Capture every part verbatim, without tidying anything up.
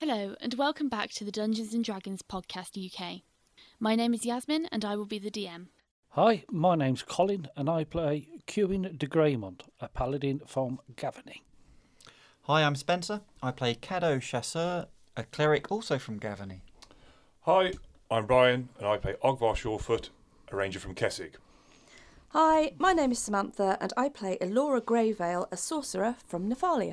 Hello, and welcome back to the Dungeons and Dragons Podcast U K. My name is Yasmin, and I will be the D M. Hi, my name's Colin, and I play Cuin de Greymont, a paladin from Gavany. Hi, I'm Spencer. I play Caddo Chasseur, a cleric also from Gavany. Hi, I'm Brian, and I play Ogvar Shawfoot, a ranger from Kessig. Hi, my name is Samantha, and I play Elora Greyvale, a sorcerer from Nephalia.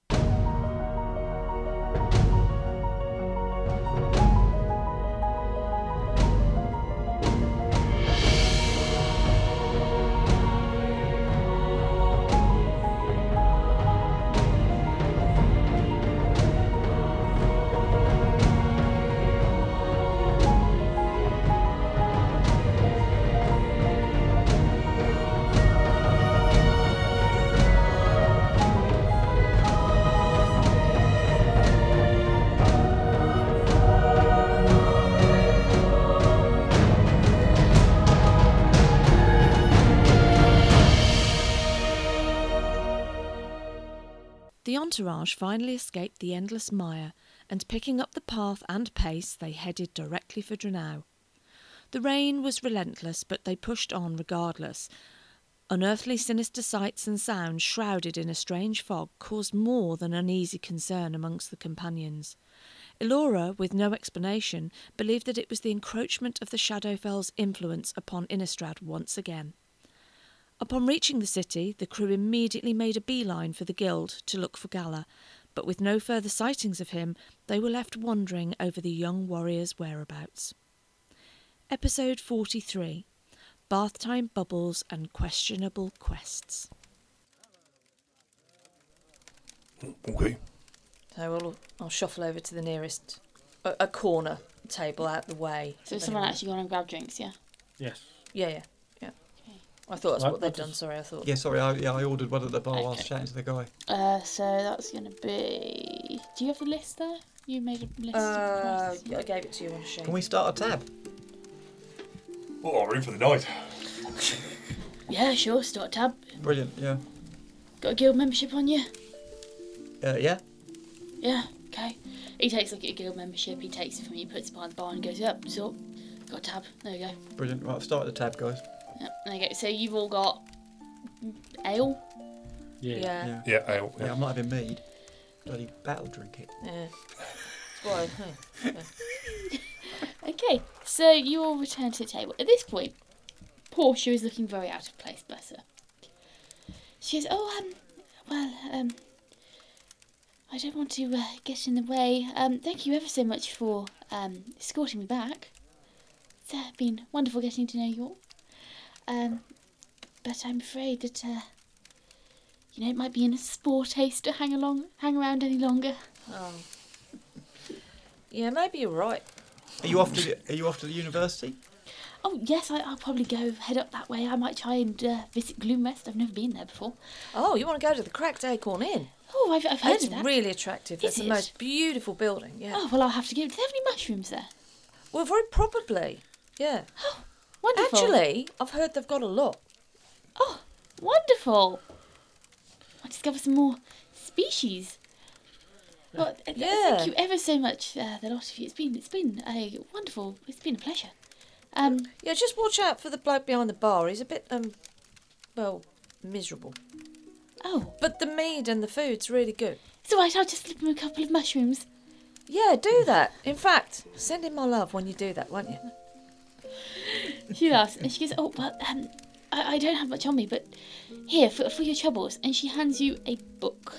The entourage finally escaped the endless mire, and picking up the path and pace, they headed directly for Dranau. The rain was relentless, but they pushed on regardless. Unearthly sinister sights and sounds shrouded in a strange fog caused more than uneasy concern amongst the companions. Elora, with no explanation, believed that it was the encroachment of the Shadowfell's influence upon Innistrad once again. Upon reaching the city, the crew immediately made a beeline for the guild to look for Gala, but with no further sightings of him, they were left wondering over the young warrior's whereabouts. Episode forty-three. Bath Time Bubbles and Questionable Quests. Okay. So I'll, I'll shuffle over to the nearest a, a corner table out the way. So has someone actually gone and grabbed drinks, yeah? Yes. Yeah, yeah. I thought that's Right, what they'd what done, does- sorry, I thought. Yeah, sorry, I, yeah, I ordered one at the bar while I was Okay. chatting to the guy. Uh, so that's going to be... Do you have the list there? You made a list Uh, of requests. I gave it to you on a sheet. Can we start a tab? Oh, we're in for the night. Yeah, sure, start tab. Brilliant, yeah. Got a guild membership on you? Uh, yeah? Yeah, okay. He takes a look at your guild membership, he takes it from you, puts it behind the bar and goes, yep, so, got a tab, there you go. Brilliant. Right, I've started the tab, guys. Yep, there you go. So you've all got ale? Yeah. Yeah. Yeah. Yeah, ale. Yeah, Yeah. I'm not having mead. Bloody battle drink it. Yeah. Well, huh. Okay, so you all return to the table. At this point, Portia is looking very out of place, bless her. She goes, oh, um, well, um, I don't want to uh, get in the way. Um, thank you ever so much for um, escorting me back. It's uh, been wonderful getting to know you all. Um, but I'm afraid that, uh, you know, it might be in a poor taste to hang along, hang around any longer. Oh. Yeah, maybe you're right. Are you off to the, Are you off to the university? Oh, yes, I, I'll probably go head up that way. I might try and uh, visit Gloomrest. I've never been there before. Oh, you want to go to the Cracked Acorn Inn? Oh, I've, I've heard It's of that. really attractive. Is It's the it? most beautiful building, yeah. Oh, well, I'll have to go. Do they have any mushrooms there? Well, very probably, yeah. Wonderful. Actually, I've heard they've got a lot. Oh, wonderful. I'll discover some more species. Well, th- th- Yeah. thank you ever so much, uh, the lot of you. It's been, it's been a wonderful, it's been a pleasure. Um, Yeah, just watch out for the bloke behind the bar. He's a bit, um, well, miserable. oh, But the mead and the food's really good. it's all right. I'll just slip him a couple of mushrooms. Yeah, do that. In fact, send him my love when you do that, won't you? She laughs and she goes, oh, well, um, I, I don't have much on me, but here, for, for your troubles. And she hands you a book.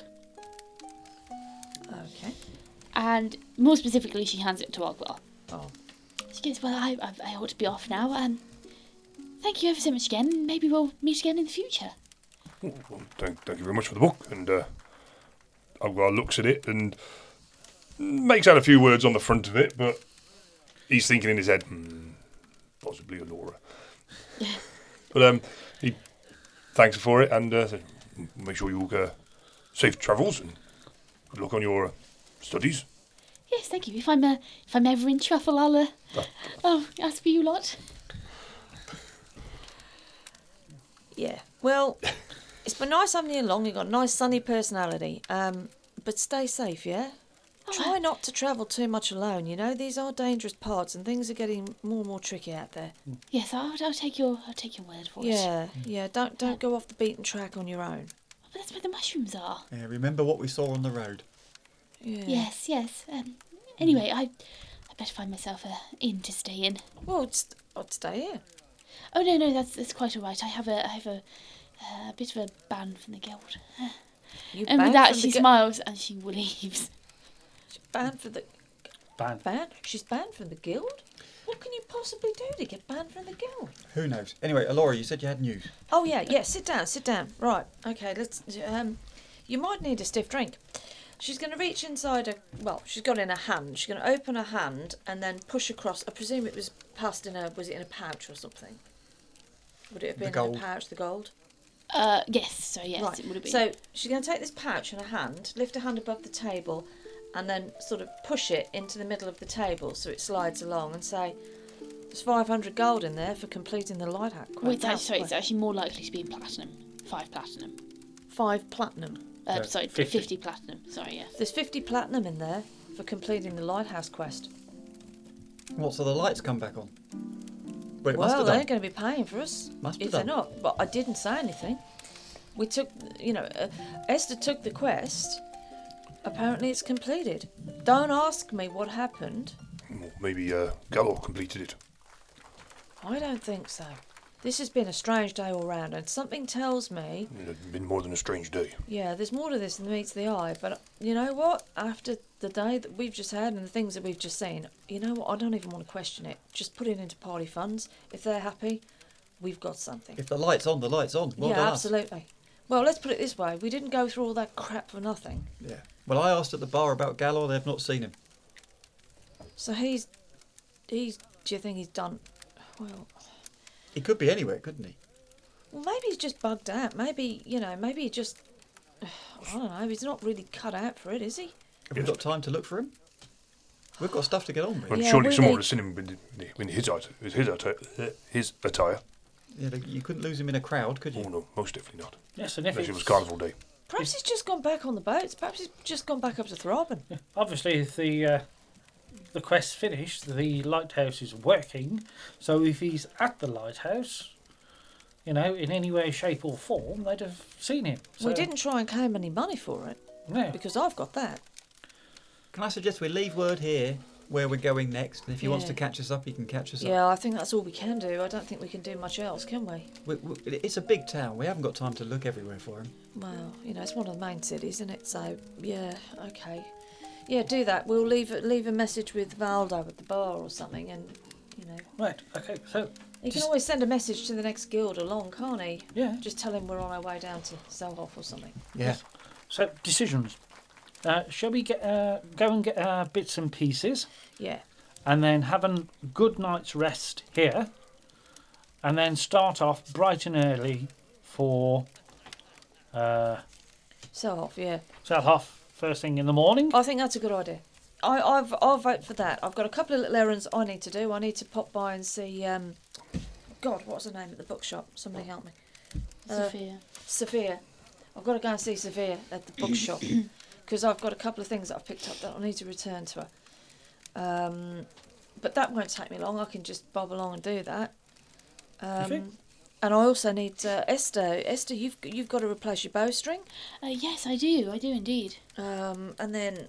Okay. And more specifically, she hands it to Ogvar. Oh. She goes, well, I, I, I ought to be off now. Um, thank you ever so much again. Maybe we'll meet again in the future. Oh, well, thank, thank you very much for the book. And uh, Ogvar looks at it and makes out a few words on the front of it, but he's thinking in his head, hmm, possibly Elora. But um, he thanks her for it and uh, said, make sure you all uh, safe travels and good luck on your uh, studies. Yes, thank you. If I'm uh, if I'm ever in truffle, I'll uh, Oh. oh ask for you lot. Yeah. Well, it's been nice having you along. You've got a nice sunny personality. Um, but stay safe, yeah? Try not to travel too much alone, you know? These are dangerous parts and things are getting more and more tricky out there. Yes, I'll, I'll take your I'll take your word for it. Yeah, yeah, don't don't go off the beaten track on your own. But that's where the mushrooms are. Yeah, remember what we saw on the road. Yeah. Yes, yes. Um, anyway, I I better find myself a inn to stay in. Well, I'd, st- I'd stay here. Oh no, no, that's that's quite all right. I have a I have a uh, a bit of a ban from the guild. You And with banned that, from the she gu- smiles and she leaves. She's banned from the Banned. banned. She's banned from the guild. What can you possibly do to get banned from the guild? Who knows? Anyway, Alora, you said you had news. Oh yeah, yeah. Sit down, sit down. Right. Okay. Let's. Um, you might need a stiff drink. She's going to reach inside her. Well, she's got it in her hand. She's going to open her hand and then push across. I presume it was passed in a. Was it in a pouch or something? Would it have The been in gold. a pouch? The gold. Uh, yes. So yes, Right. it would have been. So she's going to take this pouch in her hand, lift her hand above the table, and then sort of push it into the middle of the table so it slides along, and say, "There's five hundred gold in there for completing the lighthouse quest." Wait, it's actually, sorry, it's actually more likely to be in platinum. Five platinum. five platinum. Uh, No, sorry, fifty. fifty platinum. Sorry, yes. There's fifty platinum in there for completing the lighthouse quest. What, so the lights come back on? Well, it must Well, have they're done. going to be paying for us Must if have they're done. not. But I didn't say anything. We took, you know, uh, Esther took the quest. Apparently, it's completed. Don't ask me what happened. Well, maybe uh, Gallo completed it. I don't think so. This has been a strange day all round, and something tells me, It's been more than a strange day. yeah, there's more to this than meets the eye. But you know what? After the day that we've just had and the things that we've just seen, you know what? I don't even want to question it. Just put it into party funds. If they're happy, we've got something. If the light's on, the light's on. Well yeah, done us. absolutely. Well, let's put it this way: we didn't go through all that crap for nothing. Yeah. Well, I asked at the bar about Gallo. They've not seen him. So he's, he's. Do you think he's done? Well, He could be anywhere, couldn't he? well, maybe he's just bugged out. Maybe you know, maybe he just. I don't know. He's not really cut out for it, is he? Have we Yes. got time to look for him? We've got stuff to get on with. Well, Yeah, surely we someone need- would have seen him in, in his, atti- his, atti- his attire. Yeah, they- you couldn't lose him in a crowd, could you? Oh no, most definitely not. Yes, and if Unless it it's, was Carnival Day. Perhaps he's just gone back on the boats. Perhaps he's just gone back up to Throbbing. obviously if the uh, the quest's finished, the lighthouse is working. So if he's at the lighthouse, you know, in any way, shape, or form, they'd have seen him. So, We didn't try and claim any money for it No. because I've got that. Can I suggest we leave word here where we're going next, and if he wants Yeah. to catch us up, he can catch us up. Yeah, I think that's all we can do. I don't think we can do much else, can we? We, we, it's a big town. We haven't got time to look everywhere for him. Well, you know, it's one of the main cities, isn't it? So, yeah, okay. Yeah, do that. We'll leave a- leave a message with Valdo at the bar or something, and, you know. Right, okay, so, He can Just- always send a message to the next guild along, can't he? yeah. Just tell him we're on our way down to Selhoff or something. Yeah. So, decisions. Uh, shall we get uh, go and get our bits and pieces, Yeah. and then have a good night's rest here, and then start off bright and early for uh, Selhoff, yeah. Selhoff first thing in the morning? I think that's a good idea. I, I've, I'll vote for that. I've got a couple of little errands I need to do. I need to pop by and see, um, God, what's her name at the bookshop? Somebody help me. Uh, Sophia. Sophia. I've got to go and see Sophia at the bookshop because I've got a couple of things that I've picked up that I need to return to her. Um, but that won't take me long. I can just bob along and do that. Okay. Um, and I also need uh, Esther. Esther, you've you've got to replace your bowstring. Uh, yes, I do. I do indeed. Um, and then,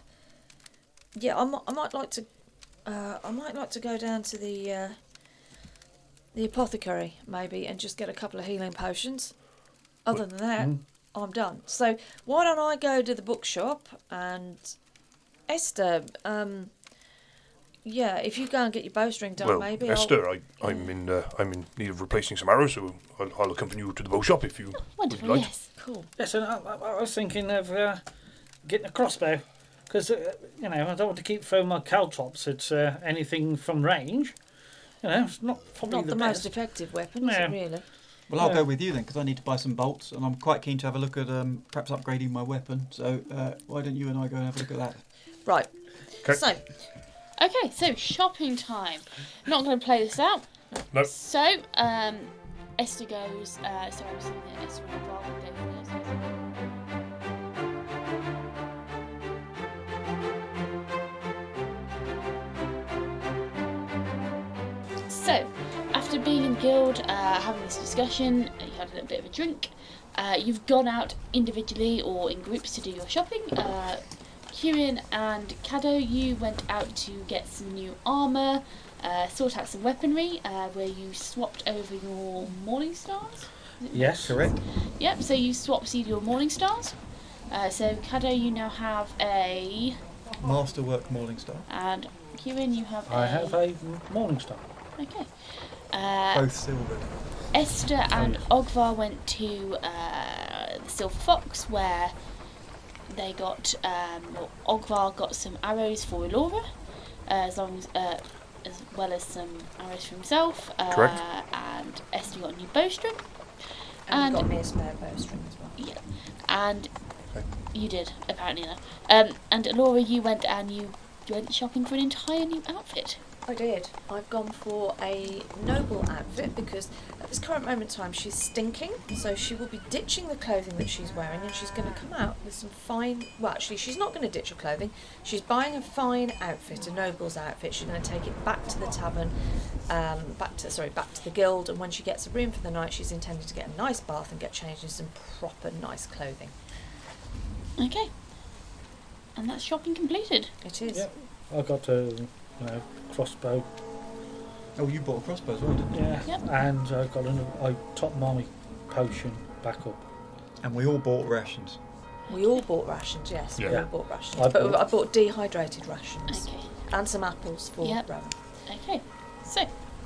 yeah, I might, I might like to, uh, I might like to go down to the, uh, the apothecary maybe and just get a couple of healing potions. Other than that, Mm. I'm done. So why don't I go to the bookshop and Esther, um, yeah, if you go and get your bowstring done, well, maybe I'll- Esther, I, I'm in uh, I'm in need of replacing some arrows, so I'll, I'll accompany you to the bow shop if you Wonderful. would like. Yes. Cool. Yes, and I, I, I was thinking of uh, getting a crossbow, because, uh, you know, I don't want to keep throwing my caltrops at uh, anything from range. You know, it's not probably Not the, the, most best. effective weapon, is it No. really? Well, I'll Yeah. go with you then, because I need to buy some bolts, and I'm quite keen to have a look at um, perhaps upgrading my weapon. So uh, why don't you and I go and have a look at that? Right. Okay. So, Okay, so shopping time. Not going to play this out. No. So, um, Esther goes. Uh, sorry, I was saying that Esther and Val would go for this. So, after being in the guild, uh, having this discussion, you had a little bit of a drink. Uh, you've gone out individually or in groups to do your shopping. Uh, Kieran and Caddo, you went out to get some new armour, uh, sort out some weaponry, uh, where you swapped over your Morning Stars. Yes, Correct. Yep, so you swapped your Morning Stars. Uh, so Caddo, you now have a... Masterwork Morningstar. And Kieran, you have I a... have a Morning Star. Okay. Uh, Both silver. Esther and Ogvar went to uh, the Silver Fox, where they got, um, well, Ogvar got some arrows for Elora, uh, as long as, uh, as well as some arrows for himself. Uh, Correct. And Esther got a new bowstring. And, And- you got me a spare bowstring as well. Yeah, and Okay. you did apparently. No. Um, and Elora, you went and you went shopping for an entire new outfit. I did. I've gone for a noble outfit because at this current moment in time she's stinking, so she will be ditching the clothing that she's wearing and she's going to come out with some fine... Well, actually, she's not going to ditch her clothing. She's buying a fine outfit, a noble's outfit. She's going to take it back to the tavern, um, back to sorry, back to the guild, and when she gets a room for the night, she's intended to get a nice bath and get changed in some proper nice clothing. Okay. And that's shopping completed. It is. Yep. I got a you know, crossbow. Oh, you bought a crossbow as well, didn't you? Yeah. Yep. And I got an, a top mommy potion back up. And we all bought rations. We all bought rations, yes. We Yeah. all bought rations. I but bought- I bought dehydrated rations. Okay. And some apples for Yep. Rowan. Okay. So,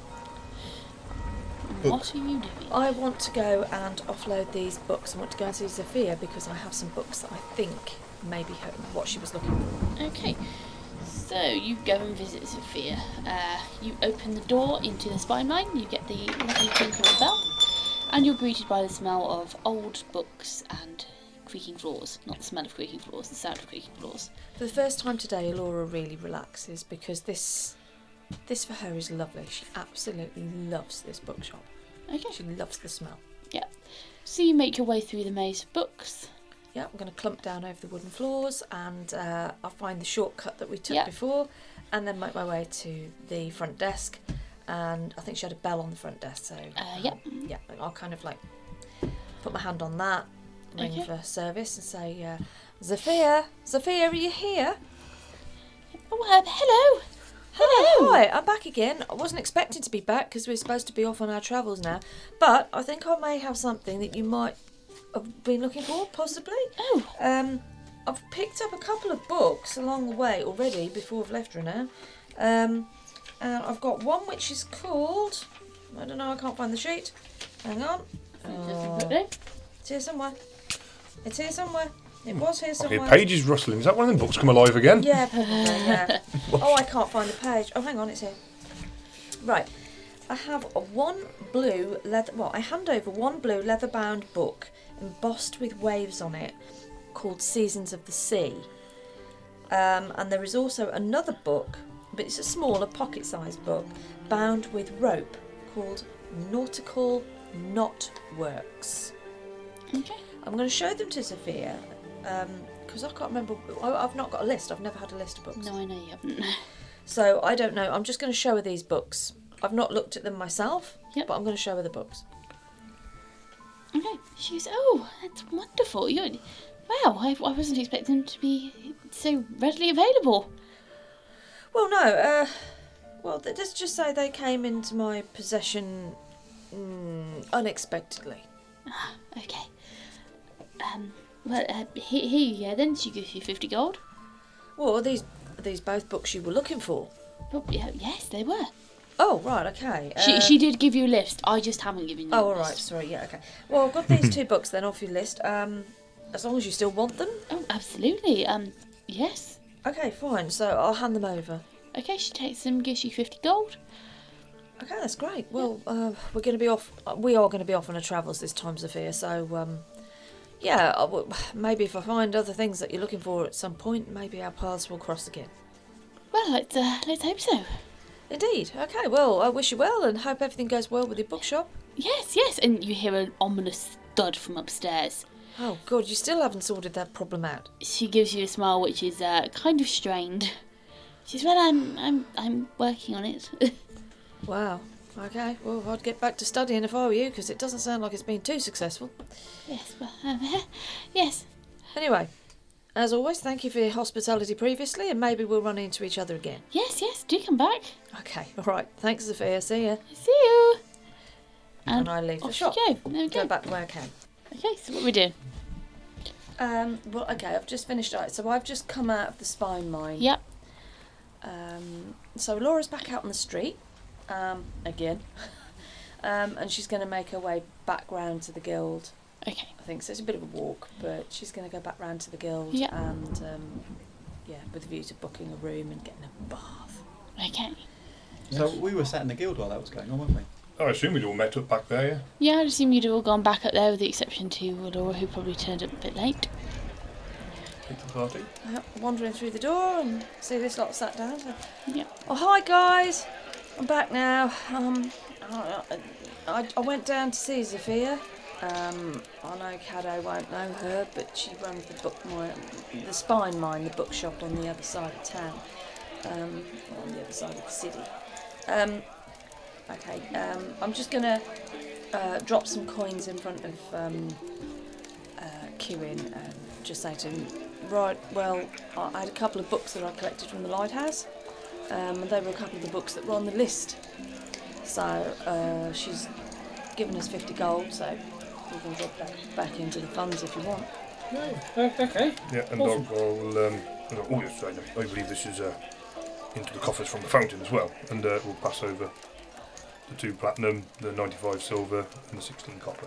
Book. what are you doing? I want to go and offload these books. I want to go and see Sophia because I have some books that I think may be her, what she was looking for. Okay. So you go and visit Sophia. Uh, you open the door into the spine mine. You get the lovely tinkle of the bell, and you're greeted by the smell of old books and creaking floors. Not the smell of creaking floors, the sound of creaking floors. For the first time today, Laura really relaxes because this, this for her is lovely. She absolutely loves this bookshop. Okay. She loves the smell. So you make your way through the maze of books. Yeah, I'm going to clump down over the wooden floors and uh, I'll find the shortcut that we took Yeah. before and then make my way to the front desk. And I think she had a bell on the front desk, so Uh, yep. yeah, I'll kind of like put my hand on that, ring Okay. for service and say, uh, Sophia, Sophia, are you here? Oh, uh, hello. Hello. Hi, I'm back again. I wasn't expecting to be back because we're supposed to be off on our travels now, but I think I may have something that you might have been looking for, possibly. Oh, Um, I've picked up a couple of books along the way already before I've left her now. Um, and I've got one which is called, I don't know, I can't find the sheet. Hang on. Oh, it's here somewhere. It's here somewhere. It was here I somewhere. hear pages rustling. Is that one of them books come alive again? Yeah, probably, yeah. Oh, I can't find the page. Oh, hang on, it's here. Right. I have a one blue leather... Well, I hand over one blue leather-bound book embossed with waves on it called Seasons of the Sea. Um, and there is also another book, but it's a smaller pocket-sized book, bound with rope called Nautical Knotworks. okay. I'm going to show them to Sophia because I can't remember. I, I've not got a list. I've never had a list of books. No, I know you haven't. So I don't know. I'm just going to show her these books. I've not looked at them myself, Yep. but I'm going to show her the books. Okay. She goes, oh, that's wonderful. You're, wow, I, I wasn't expecting them to be so readily available. Well, no. Uh, well, th- let's just say they came into my possession mm, unexpectedly. Okay. Um, well, uh, here, here you go then. She gives you fifty gold. Well, are these are these both books you were looking for? Oh, yeah, yes, they were. Oh, right. Okay. She Uh, she did give you a list. I just haven't given you Oh, a all right. list. Sorry. Yeah. Okay. Well, I've got these two books then off your list. Um, as long as you still want them. Oh, absolutely. Um, yes. Okay. Fine. So I'll hand them over. Okay, she takes them, gives you fifty gold. Okay, that's great. Well, uh, we're going to be off. uh, We are going to be off on our travels this time, Sophia. So, um, yeah, I w- maybe if I find other things that you're looking for at some point, maybe our paths will cross again. Well, let's, uh, let's hope so. Indeed. Okay. Well, I wish you well and hope everything goes well with your bookshop. Yes, yes. And you hear an ominous thud from upstairs. Oh God, you still haven't sorted that problem out. She gives you a smile, which is uh, kind of strained. She says, "Well, I'm, I'm, I'm working on it." Wow. Okay, well, I'd get back to studying if I were you, because it doesn't sound like it's been too successful. Yes, well, um, yes. Anyway, as always, thank you for your hospitality previously, and maybe we'll run into each other again. Yes, yes, do come back. Okay, all right. Thanks, Sophia. See ya. See you. And, I leave the off shop. you go. There we Go go. back the way I can. Okay, so what are we doing? Um, well, okay, I've just finished it. So I've just come out of the spine mine. Yep. Um, so Laura's back out on the street, um, again. um, and she's going to make her way back round to the guild. Okay. I think so. It's a bit of a walk, but she's going to go back round to the guild. Yep. And, um, yeah, with a view to booking a room and getting a bath. Okay. So we were sat in the guild while that was going on, weren't we? I assume we'd all met up back there, yeah? Yeah, I'd assume you'd all gone back up there with the exception to Laura, who probably turned up a bit late. Pizza party. Uh, wandering through the door and see this lot sat down. So, Yep. oh, hi guys! I'm back now. Um, I, I, I went down to see Sophia. Um, I know Caddo won't know her, but she runs the book mine, the spine mine, the bookshop on the other side of town, um, on the other side of the city. Um, okay, um, I'm just gonna uh, drop some coins in front of um, uh, Kieran and just say to him, right, well, I I had a couple of books that I collected from the lighthouse, um, and they were a couple of the books that were on the list. So uh, she's given us fifty gold, so you can drop that back into the funds if you want. Oh, okay. Yeah, and Awesome. I'll, I'll um, oh yes, I, I believe this is uh, into the coffers from the fountain as well, and uh, we'll pass over the two platinum, the ninety-five silver, and the sixteen copper.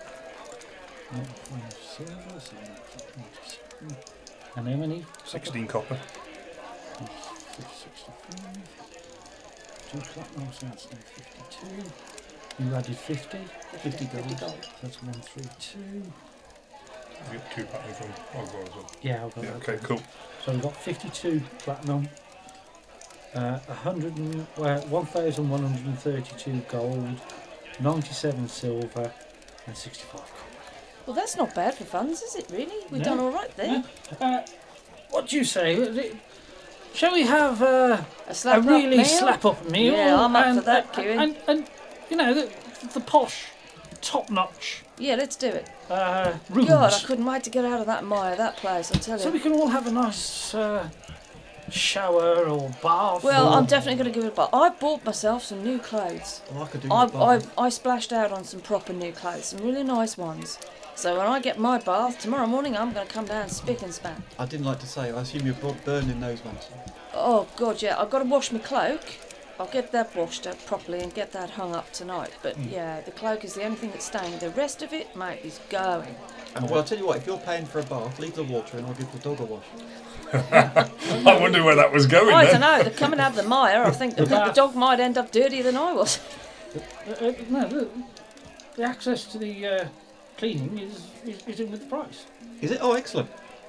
And how many? Sixteen copper. sixty-five. Two platinum, so that's now fifty-two. You added fifty. fifty gold. fifty gold. That's one, three, two. We get two platinum from Ogvar as well. Yeah, I've got Yeah, that. okay, cool. So we've got fifty-two platinum, uh, one hundred and, well, one thousand one hundred thirty-two gold, ninety-seven silver, and sixty-five copper. Well, that's not bad for funds, is it really? We've No. done all right there. Uh, what do you say? Shall we have uh, A slap a really meal? slap-up meal? Yeah, I'm up and, for that, and, Kieran. and, and, you know, the, the posh, top-notch Yeah, let's do it. uh, rooms. God, I couldn't wait to get out of that mire, that place, I tell So you. we can all have a nice uh, shower or bath. Well, or... I'm definitely going to give it a bath. I bought myself some new clothes. Oh, I could do I, with a I, bath. I splashed out on some proper new clothes, some really nice ones. So when I get my bath tomorrow morning, I'm going to come down spick and span. I didn't like to say, I assume you're bu- burning those ones. Oh, God, yeah, I've got to wash my cloak. I'll get that washed up properly and get that hung up tonight. But yeah, the cloak is the only thing that's staying. The rest of it, mate, is going. Uh, well, I'll tell you what, if you're paying for a bath, leave the water and I'll give the dog a wash. I wonder where that was going I then. don't know, they're coming out of the mire. I think the, the dog might end up dirtier than I was. Uh, uh, no, the, the access to the uh, cleaning is, is, is in with the price. Is it? Oh, excellent.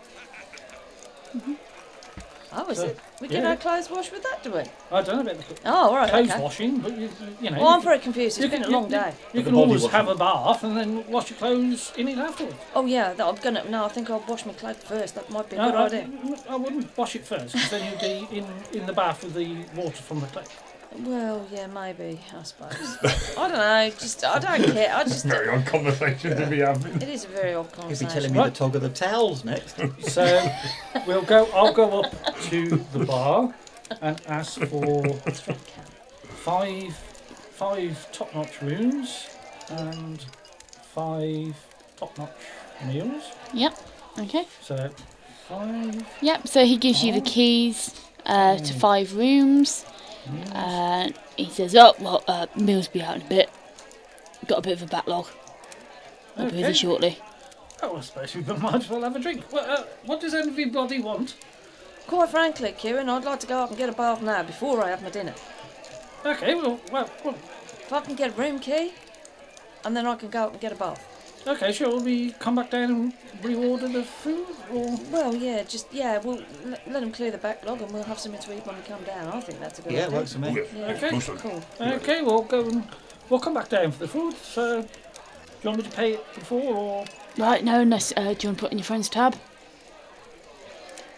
Oh, is So, it? We get yeah. our clothes washed with that, do we? I don't know about the Oh, all right, clothes okay. washing, but you, you know. Well, I'm you, very confused. It's you been can- a long you- day. you The can body always washing. have a bath and then wash your clothes in it afterwards. Oh, yeah, that I'm gonna. No, I think I'll wash my cloak first. That might be a No, good I, idea. I wouldn't wash it first, because then you'd be in, in the bath with the water from the clay. Well, yeah, maybe. I suppose. I don't know. Just I don't care. I just. Very odd conversation to be having. It is a very odd You'll be conversation. telling me Right. the tog of the towels next. So we'll go. I'll go up to the bar and ask for five five top-notch rooms and five top-notch meals. Yep. Okay. So five. Yep. So he gives you the keys uh, to five rooms. Uh, he says, "Oh, well, uh, meals be out in a bit. Got a bit of a backlog. I'll be with Okay. you shortly." Oh, I suppose we might as well have a drink. Well, uh, what does everybody want? Quite frankly, Kieran, I'd like to go up and get a bath now before I have my dinner. Okay. Well, well, well If I can get a room key, and then I can go up and get a bath. okay. Shall we come back down and reorder the food, or? Well, yeah, just yeah, we'll let, let them clear the backlog, and we'll have something to eat when we come down. I think that's a good Yeah, idea. works for Oh, me. yes. Yeah. Okay. Awesome. Cool. Okay, we'll go and we'll come back down for the food. So, do you want me to pay it before or? Right. No. Unless uh, do you want to put in your friend's tab? No,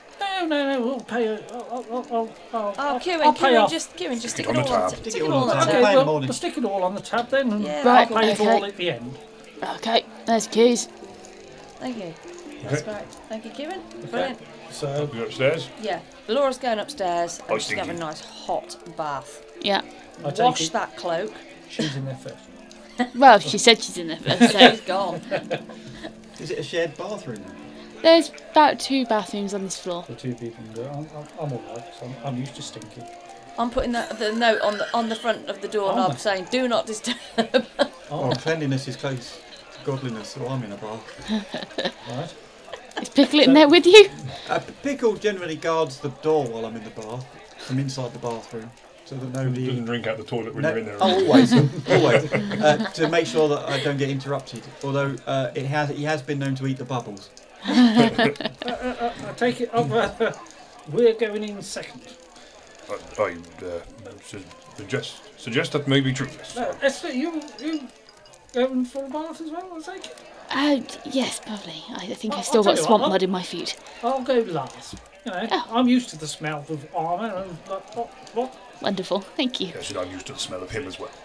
no, no, no. We'll pay. I'll, I'll, I'll, I'll, Oh, I'll, Kieran, I'll pay Kieran, off. just Kieran, just Stick stick it it on all the on. tab. Stick Stick it it all on on the the tab. Okay, Pay in the well, morning. we'll stick it all on the tab then, and Yeah, I'll Right, pay it okay. all at the end. Okay, there's keys. Thank you. That's Okay. great. Thank you, Kieran. Brilliant. So, We go upstairs. Yeah. Laura's going upstairs and Oh, she's having a stinky. nice hot bath. Yeah. I take Wash it that cloak. she's in there first. Well, she said she's in there first, so She's gone. Is it a shared bathroom? Then? there's about two bathrooms on this floor. The two people can do it. I'm, I'm, I'm alright, so I'm, I'm used to stinking. I'm putting the, the note on the on the front of the doorknob Oh, no. saying "Do not disturb." Oh, Well, cleanliness is close to godliness, so I'm in a bath. right. Is Pickle in there with you? Uh, Pickle generally guards the door while I'm in the bath, from inside the bathroom, so that nobody. Doesn't drink out the toilet when No- you're in there. oh, always, always, uh, to make sure that I don't get interrupted. Although uh, it has, he has been known to eat the bubbles. Uh, uh, uh, I take it up. Uh, we're going in second. I, I uh, su- suggest suggest that may be true. Yes. No, Esther, you you going for a bath as well? I take it. Uh, yes, probably. I I think I'll- I've still I'll tell got you swamp what, I'll- mud in my feet. I'll go last. You know, Oh. I'm used to the smell of armour and like, what, what? Wonderful, thank you. Yes, and I'm used to the smell of him as well.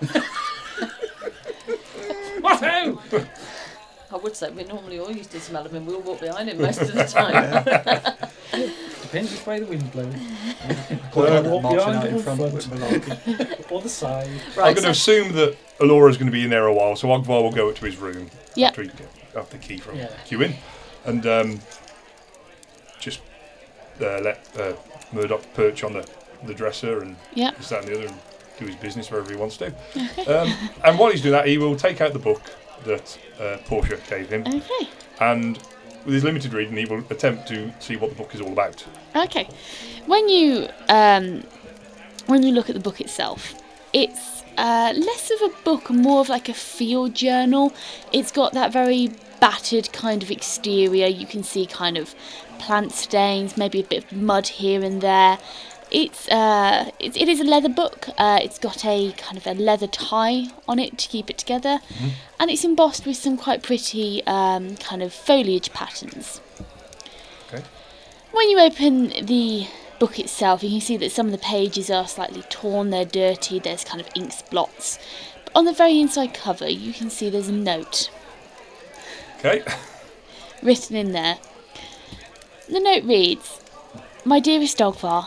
What? Oh! I would say we're normally all used to the smell of him. We'll walk behind him most of the time. Depends which way the wind's blowing. Quite Uh, like that walk marching behind out in or front front? with malarkey. Or the side. I'm Right. going to So, assume that Alora's going to be in there a while, so Ogvar will go up to his room Yep. after he get after the key from Yeah. Hewin, and um, just uh, let uh, Murdoch perch on the, the dresser and Yep. this, that, and the other, and do his business wherever he wants to. Um, and while he's doing that, he will take out the book that uh, Portia gave him, Okay. and with his limited reading, he will attempt to see what the book is all about. Okay. When you um, when you look at the book itself, it's uh, less of a book, more of like a field journal. It's got that very battered kind of exterior. You can see kind of plant stains, maybe a bit of mud here and there. It's uh, it, it is a leather book. Uh, it's got a kind of a leather tie on it to keep it together, and it's embossed with some quite pretty um, kind of foliage patterns. Okay. When you open the book itself, you can see that some of the pages are slightly torn, they're dirty, there's kind of ink blots. But on the very inside cover, you can see there's a note Okay. written in there. The note reads, "My dearest Ogvar,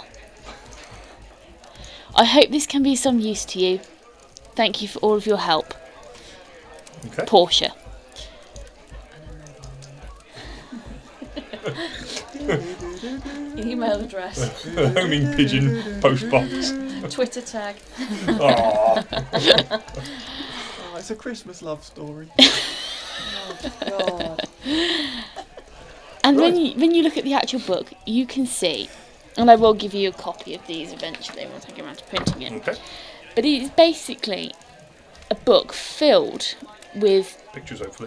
I hope this can be some use to you. Thank you for all of your help. Okay. Portia." email address, Homing pigeon post box. Twitter tag. Aww. Oh, it's a Christmas love story. God. And when Right. you when you look at the actual book, you can see, and I will give you a copy of these eventually once I get around to printing it. Okay. But it is basically a book filled with Pictures, hopefully.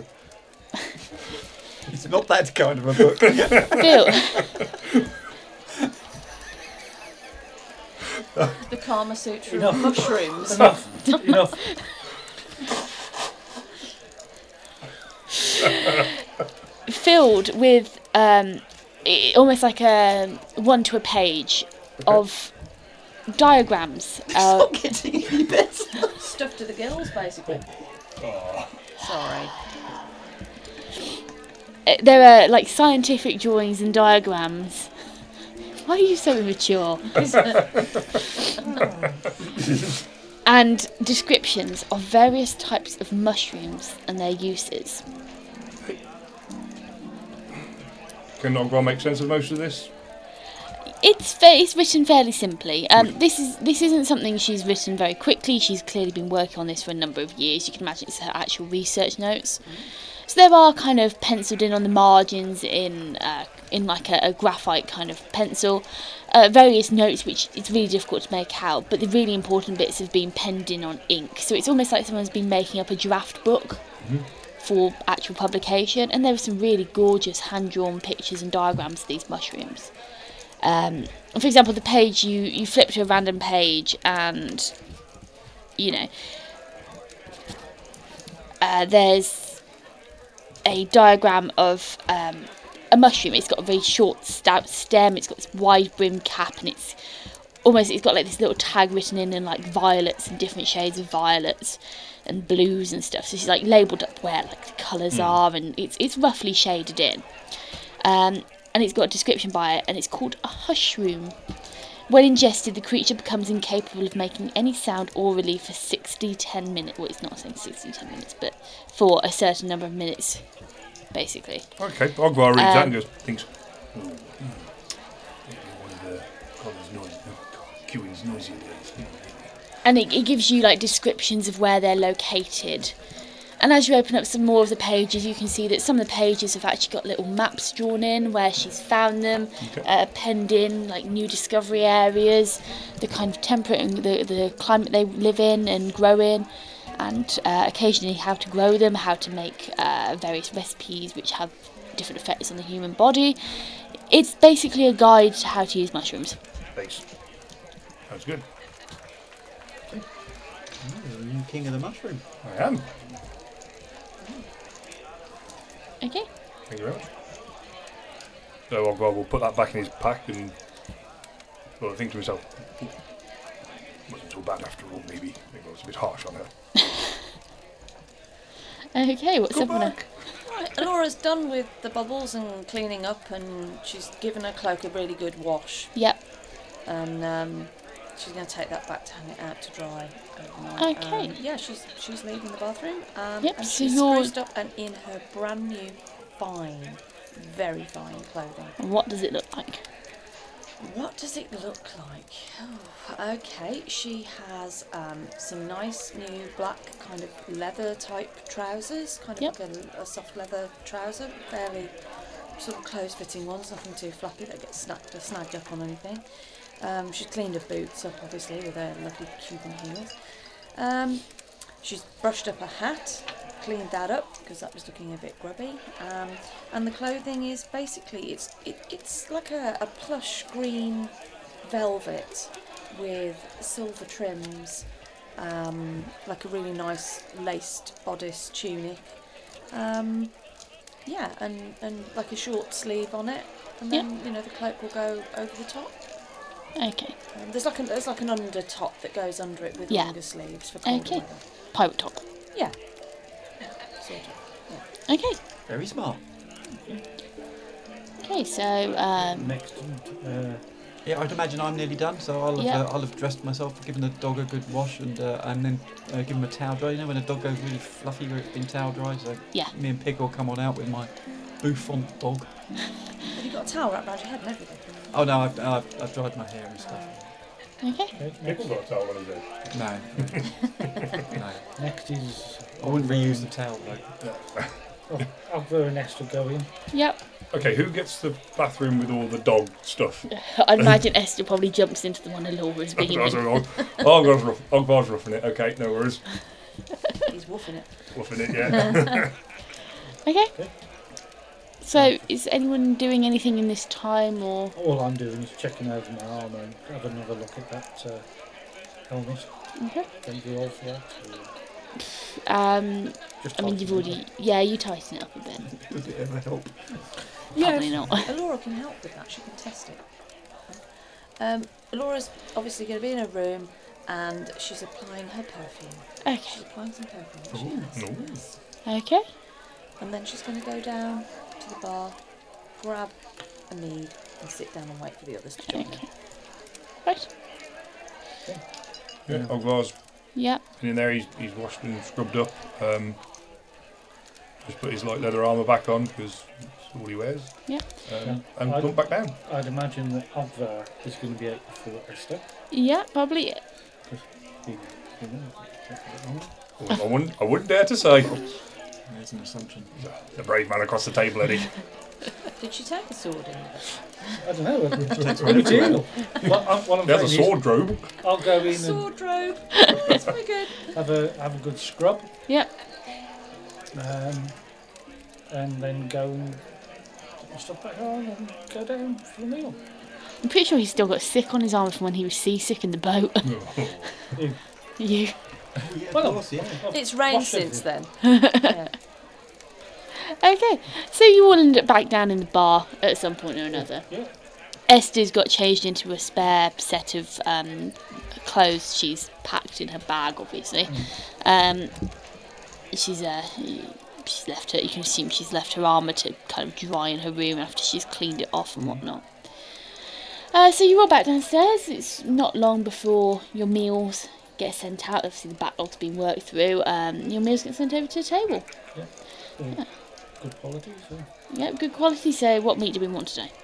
It's not that kind of a book. filled The Kama Sutra Enough. of mushrooms. Enough. Enough. filled with um, i almost like a one to a page of diagrams. Uh, Stop getting any bits. Stuff to the gills, basically. Sorry. uh, there are like scientific drawings and diagrams. Why are you so immature? And descriptions of various types of mushrooms and their uses. Can Ogvar make sense of most of this? It's fa- it's written fairly simply. Um, this is this isn't something she's written very quickly. She's clearly been working on this for a number of years. You can imagine it's her actual research notes. So there are kind of penciled in on the margins in uh, in like a, a graphite kind of pencil, uh, various notes which it's really difficult to make out. But the really important bits have been penned in on ink. So it's almost like someone's been making up a draft book for actual publication. And there were some really gorgeous hand-drawn pictures and diagrams of these mushrooms. Um, for example, the page you, you flip to a random page and, you know, uh, there's a diagram of um, a mushroom. It's got a very short, stout stem. It's got this wide brim cap, and it's almost it's got like this little tag written in in like violets and different shades of violets and blues and stuff. So she's like labelled up where like the colours Mm. are, and it's it's roughly shaded in. Um, and it's got a description by it, and it's called a hushroom. When ingested, the creature becomes incapable of making any sound orally for sixty, ten minutes. Well, it's not saying sixty, ten minutes, but for a certain number of minutes, basically. Okay, Ogvar reads that Um, and goes, thinks, oh, hmm. Maybe one of the Colin's noise, Queuing's noisy days. Hmm, maybe. And it, it gives you like descriptions of where they're located. And as you open up some more of the pages, you can see that some of the pages have actually got little maps drawn in where she's found them, Okay. uh, penned in like new discovery areas, the kind of temperate and the, the climate they live in and grow in, and uh, occasionally how to grow them, how to make uh, various recipes which have different effects on the human body. It's basically a guide to how to use mushrooms. Thanks. Sounds good. Oh, you're the new king of the mushroom. I am. Okay. Thank you very much. So Ogvar will put that back in his pack and, well, I think to himself, "Ooh, wasn't so bad after all, maybe. I think I was a bit harsh on her. Okay, what's up on her? Right, Alora's done with the bubbles and cleaning up, and she's given her cloak a really good wash. Yep. And um, she's going to take that back to hang it out to dry overnight. Okay. Um, yeah, she's she's leaving the bathroom. Um, Yep, and so she's you're- spruced up and in her brand new, fine, very fine clothing. And what does it look like? What does it look like? Oh, okay, she has um, some nice new black kind of leather type trousers, kind of Yep. like a, a soft leather trouser, fairly sort of close fitting ones, nothing too flappy that gets snagged or snagged up on anything. Um, she's cleaned her boots up obviously with her lovely Cuban heels. Um, she's brushed up her hat, cleaned that up because that was looking a bit grubby. Um, and the clothing is basically it's it, it's like a, a plush green velvet with silver trims, um, like a really nice laced bodice tunic. Um, yeah, and, and like a short sleeve on it, and Yeah. then you know the cloak will go over the top. Okay. Um, there's like a there's like an under top that goes under it with Yeah. longer sleeves for colder Okay. weather. Pirate top. Yeah, sort of. Okay. Very smart. Okay, so um, Next, uh, Yeah, I'd imagine I'm nearly done, so I'll have, Yeah. uh, I'll have dressed myself, given the dog a good wash, and uh, and then uh, give him a towel dry. You know when a dog goes really fluffy where it's been towel dried? So Yeah. me and Pig will come on out with my bouffant dog. Have you got a towel wrapped around your head and everything? Oh no, I've, I've, I've dried my hair and stuff. okay. okay, Pickle next, got a towel on his head. No. no. next is. I wouldn't reuse the towel though. Oh, Ogvar and Esther go in. Yep. Okay, who gets the bathroom with all the dog stuff? I'd imagine Esther probably jumps into the one Alora's been That's in. all right. Ogvar's rough, Ogvar's roughing it. Okay, no worries. He's woofing it. Roughing it, yeah. Okay. Okay. So, is anyone doing anything in this time, or All I'm doing is checking over my armour and have another look at that uh, helmet. okay? Don't you all for that? Or Um, just I mean, tighten you've it already, up? yeah, you tighten it up a bit. Does it ever help? Probably not. Alora can help with that. She can test it. Um, Alora's obviously going to be in her room, and she's applying her perfume. Okay. She's applying some perfume. She has. Ooh. Yes. Okay. And then she's going to go down to the bar, grab a mead, and sit down and wait for the others to join her. Okay. Right. Yeah, Ogvar's Yep. been in there, he's, he's washed and scrubbed up. Um, just put his light leather armour back on because that's all he wears. Yeah. Um, Yeah. and I- plump back down. I'd imagine that Ogvar is going to be out before Esther. Yeah, probably. He, you know, takes a bit longer. I wouldn't, I wouldn't, I wouldn't dare to say. There's an assumption. The brave man across the table, Eddie. Did she take a sword in with her? I don't know. Takes What material? What, I'm, what I'm He has a saying is sword drobe. I'll go in and Sword robe. Oh, that's very good. have a have a good scrub, Yep. um, and then go and put my stuff back on and go down for the meal. I'm pretty sure he's still got sick on his arm from when he was seasick in the boat. Ew. You. Yeah, Well, of course, yeah. I've It's rained washed since everything. then. Yeah. Okay, so you all end up back down in the bar at some point or another. Yeah. Esther's got changed into a spare set of um, clothes she's packed in her bag, obviously. Um, she's uh, she's left her. You can assume she's left her armour to kind of dry in her room after she's cleaned it off and whatnot. Uh, so you all back downstairs. It's not long before your meals get sent out. Obviously, the backlog's been worked through. Um, your meals get sent over to the table. Yeah. Yeah. Good quality. So. Yep, good quality. So, what meat do we want today?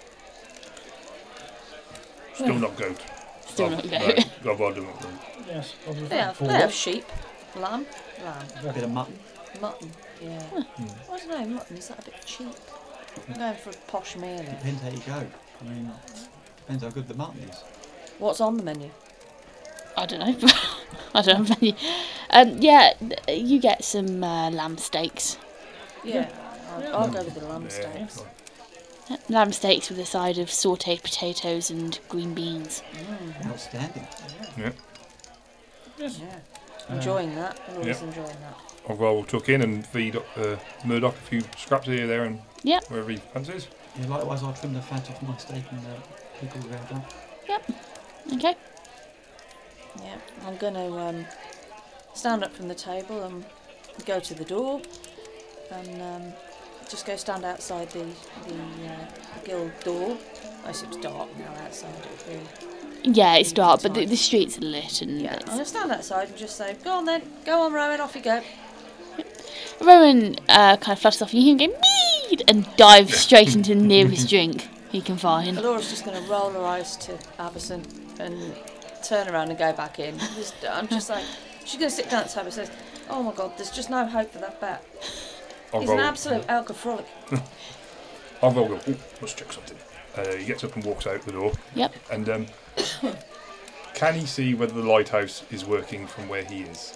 Still not goat. Still Oh, not no, goat. I'd rather do it. Yes. Obviously. They have, Full they have up. sheep, lamb, lamb, A bit of mutton. mutton. Yeah. I don't know, mutton, is that a bit cheap? I'm going for a posh meal here. Depends how you go. I mean, depends how good the mutton is. What's on the menu? I don't know. I don't know. Many. Um, yeah, th- you get some uh, lamb steaks. Yeah, I'll, I'll go with the lamb Yeah, steaks. fine. Yep, lamb steaks with a side of sautéed potatoes and green beans. Outstanding. Yeah. Yes. Yeah. Enjoying that. I'm always Yeah. enjoying that. I'll go tuck in and feed uh, Murdoch a few scraps here, there, and Yep. wherever he fancies. Yeah, likewise, I'll trim the fat off my steak and uh, pickle around that. Okay. Yeah, I'm going to um, stand up from the table and go to the door and um, just go stand outside the, the, uh, the guild door. I assume it's dark now outside. It'll be Yeah, it's dark, but the, the streets are lit and Yeah, I'm it's- going to stand outside and just say, go on then, go on Rowan, off you go. Rowan uh, kind of flutters off and you hear him go mead and dives straight into the nearest drink he can find. Laura's just going to roll her eyes to Aberson and turn around and go back in. Just, I'm just like, she's going to sit down at the table and says, oh my god, there's just no hope for that bat. I'll He's go, an absolute alcoholic. I'll go, go, oh, let's check something. Uh, he gets up and walks out the door. Yep. And um, can he see whether the lighthouse is working from where he is?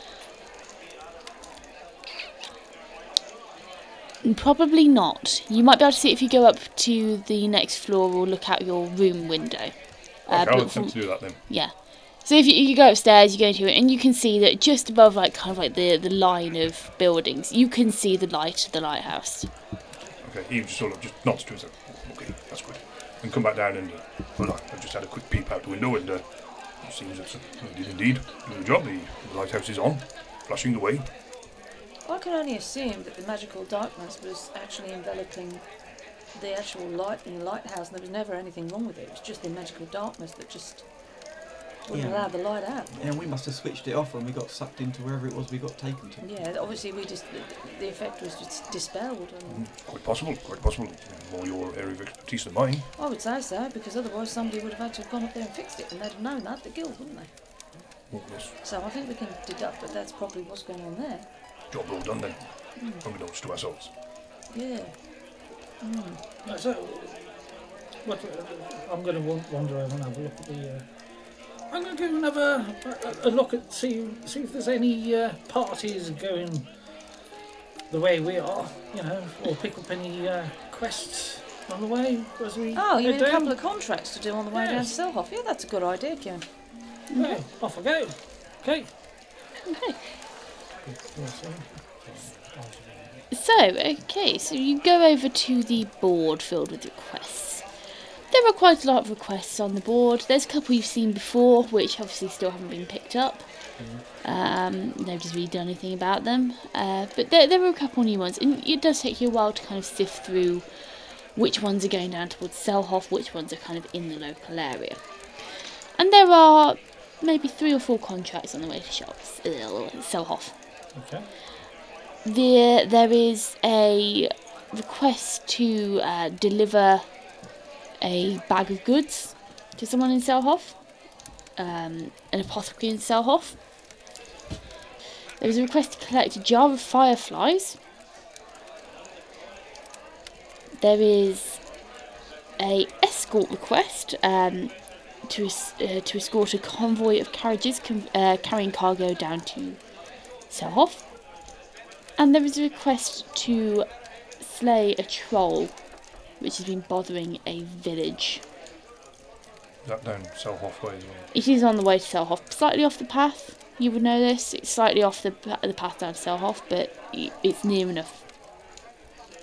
Probably not. You might be able to see it if you go up to the next floor or look out your room window. Okay, Uh, I'll but from- attempt to do that then. Yeah. So if you, you go upstairs, you go into it, and you can see that just above, like kind of like the, the line of buildings, you can see the light of the lighthouse. Okay, he just sort of just nods to himself. Oh, okay, that's good. And come back down and, uh, well, I- I've just had a quick peep out the window and uh, it seems it's, uh, it did indeed do the job. The, the lighthouse is on, flashing the way. I can only assume that the magical darkness was actually enveloping the actual light in the lighthouse and there was never anything wrong with it. It was just the magical darkness that just wouldn't Yeah. allow the light out. And we must have switched it off when we got sucked into wherever it was we got taken to. Yeah, obviously we just the, the effect was just dispelled, and Mm, quite possible, quite possible. More your area of expertise than mine. I would say so because otherwise somebody would have had to have gone up there and fixed it, and they'd have known that the guild, wouldn't they? Oh, yes. So I think we can deduct that that's probably what's going on there. Job well done then. Unbeknownst to ourselves. Yeah. Uh, So, what, uh, I'm going to wander over and have a look at the. Uh, I'm going to go and have a, a, a look at see see if there's any uh, parties going the way we are, you know, or pick up any uh, quests on the way as we. Oh, you head mean a down. couple of contracts to do on the way Yes. down to Selhoff? Yeah, that's a good idea, Kieran. Yeah, off I go. Okay. Okay. Yes, So, okay, so you go over to the board filled with requests. There are quite a lot of requests on the board. There's a couple you've seen before, which obviously still haven't been picked up. Um, nobody's really done anything about them. Uh, but there, there are a couple new ones, and it does take you a while to kind of sift through which ones are going down towards Selhoff, which ones are kind of in the local area. And there are maybe three or four contracts on the way to shops, uh, Selhoff. Okay. There, there is a request to uh, deliver a bag of goods to someone in Selhoff, um, an apothecary in Selhoff. There is a request to collect a jar of fireflies. There is a escort request um, to es- uh, to escort a convoy of carriages com- uh, carrying cargo down to Selhoff. And there is a request to slay a troll, which has been bothering a village. Is that down Selhoff way as well? It is on the way to Selhoff, slightly off the path. You would know this. It's slightly off the pa- the path down to Selhoff, but i- it's near enough.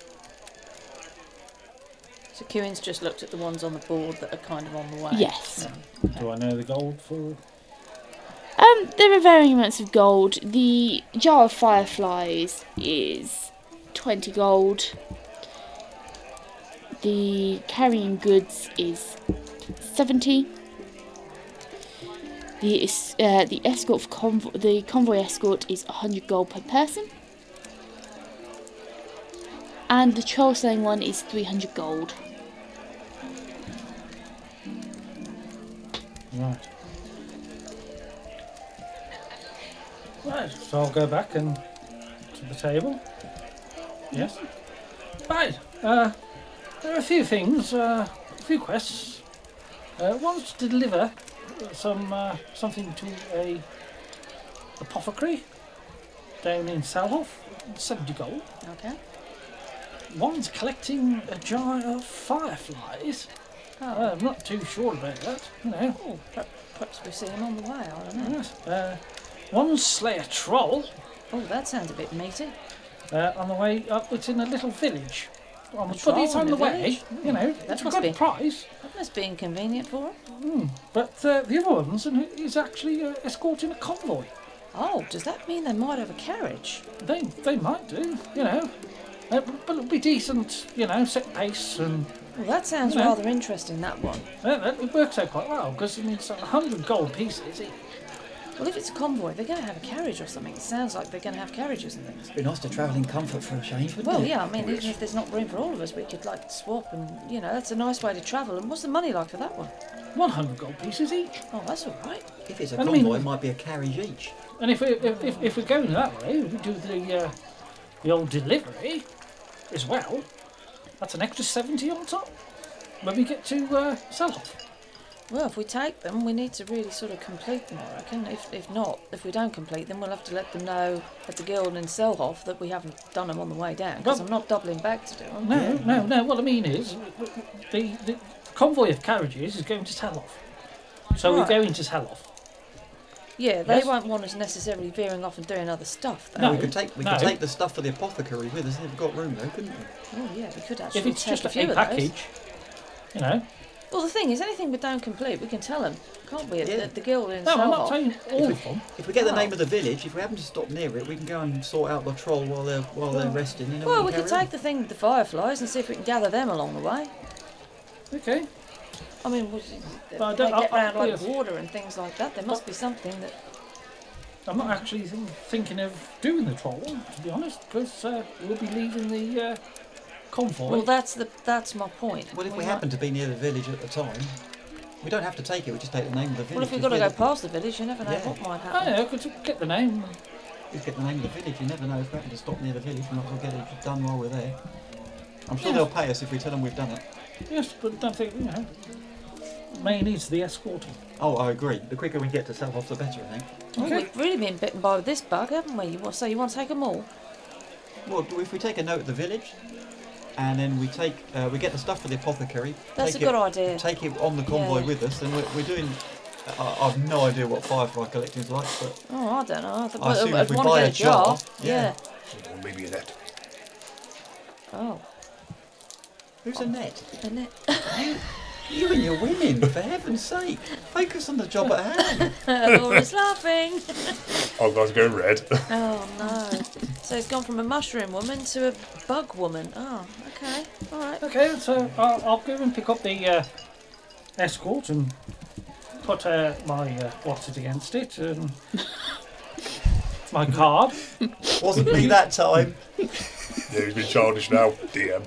So Kieran's just looked at the ones on the board that are kind of on the way. Yes. Do I know the gold for? Um, there are varying amounts of gold. The jar of fireflies is twenty gold. The carrying goods is seventy. The es- uh, the escort for convoy, the convoy escort is one hundred gold per person. And the troll slaying one is three hundred gold. Right. Right, so I'll go back and to the table. Yes. Right. Uh, there are a few things, uh, a few quests. Uh, one's to deliver some uh, something to a apothecary down in Salhoff, seventy gold. Okay. One's collecting a jar of fireflies. Uh, I'm not too sure about that, you know. Oh, perhaps, perhaps we see him on the way, I don't know. Yes. Uh, one's slay a troll. Oh, that sounds a bit meaty. Uh, on the way up, it's in a little village. On the, A but it's troll on in the a way, village? you know. That It's a must good be- price. That must be inconvenient for him. But uh, the other one's and is actually uh, escorting a convoy. Oh, does that mean they might have a carriage? They they might do, you know. Uh, but but it'll be decent, you know, set pace, and Well, that sounds No. rather interesting, that one. uh, that- it works out quite well because I mean, it's a hundred gold pieces. It, Well, if it's a convoy, they're going to have a carriage or something. It sounds like they're going to have carriages and things. It'd be nice to travel in comfort for a change, wouldn't Well, it? yeah, I mean, even if there's not room for all of us, we could, like, swap and, you know, that's a nice way to travel. And what's the money like for that one? one hundred gold pieces each. Oh, that's all right. If it's a I convoy, mean- it might be a carriage each. And if, we, if, if, if we're going that way, we do the uh, the old delivery as well. That's an extra seventy on top when we get to uh, Salhoff. Well, if we take them, we need to really sort of complete them, I reckon. If, if not, if we don't complete them, we'll have to let them know at the guild in Selhoff that we haven't done them on the way down, because Well- I'm not doubling back to do them. No, no, no. What I mean is, the, the convoy of carriages is going to Salhoff. So Right. we go into Salhoff. Yeah, they Yes. won't want us necessarily veering off and doing other stuff, though. No. we could take we no. could take the stuff for the apothecary with us if we've got room, though, couldn't we? Oh, yeah, we could actually If it's take just a a, few of package, those. you know. Well, the thing is, anything we don't complete, we can tell them, can't we? At Yeah. the, the guild in No, I'm not Selhoff. saying all of them. If we get the Oh. name of the village, if we happen to stop near it, we can go and sort out the troll while they're while they're resting. And then Well, we we can could carry take the thing with the fireflies and see if we can gather them along the way. Okay. I mean, we, But I they don't- get I- I- round like yes. water and things like that. There must be something that. I'm not actually think, thinking of doing the troll, to be honest, because uh, we'll be leaving the uh, convoy. Well, that's the that's my point. Well, if we might- happen to be near the village at the time, we don't have to take it. We just take the name of the village. Well, if we've Just got to get go the- past the village, you never know Yeah. what might I happen. don't know, could get the name. Just get the name of the village. You never know. If we happen to stop near the village, we might as well get it done while we're there. I'm sure Yeah. they'll pay us if we tell them we've done it. Yes, but don't think, you know, main is the escorting. Oh, I agree. The quicker we get to Selhoff, the better, I think. Oh, Okay. we've really been bitten by this bug, haven't we? You, wa- so you want to take them all? Well, if we take a note of the village, and then we take uh, we get the stuff for the apothecary. That's take a good it, idea. Take it on the convoy Yeah. with us, then we're, we're doing. I I've no idea what firefly collecting's like, but Oh, I don't know. I th- I assume I'd if we want to buy get a a jar. jar, Yeah. yeah. Or maybe a net. Oh, who's a net? a net. You and your women, for heaven's sake, focus on the job at hand. Laura's laughing. I've got to go red. Oh no. So it's gone from a mushroom woman to a bug woman. Oh, okay. All right. Okay, so I'll, I'll go and pick up the uh, escort and put uh, my uh, what's it against it, and my card. Wasn't me that time. Yeah, he's been childish now. D M.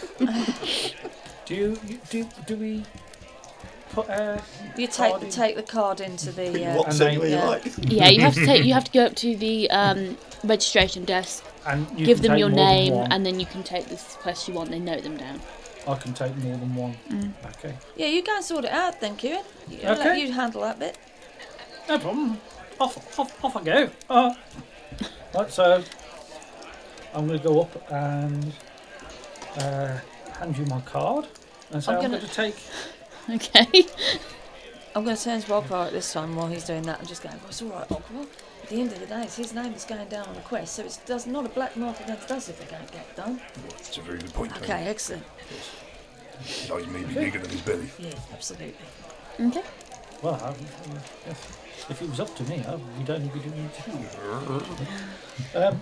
Do you, you do do we put uh, You take Card in. take the card into the. Uh, What's it where you yeah. like? Yeah, you have to take. You have to go up to the um, registration desk, and you give can them take your more than name, one. and then you can take this quest you want. They note them down. I can take more than one. Okay, Yeah, you go and sort it out then, Kieran. You- I'll Okay. let you handle that bit. no problem. Off off off I go. Uh, right, so I'm going to go up and uh, hand you my card and say I'm I'm, gonna- going to take. Okay. I'm going to turn to Ogvar at this time while he's doing that and just go, well, it's all right, Ogvar. At the end of the day, it's his name that's going down on the quest, so it's does not a black mark against us if they don't get done. It's a very good point. Tony. Okay, excellent. His eyes may be bigger than his belly. Yeah, absolutely. Okay. Well, I, if, if it was up to me, I, we'd only be doing two. Um,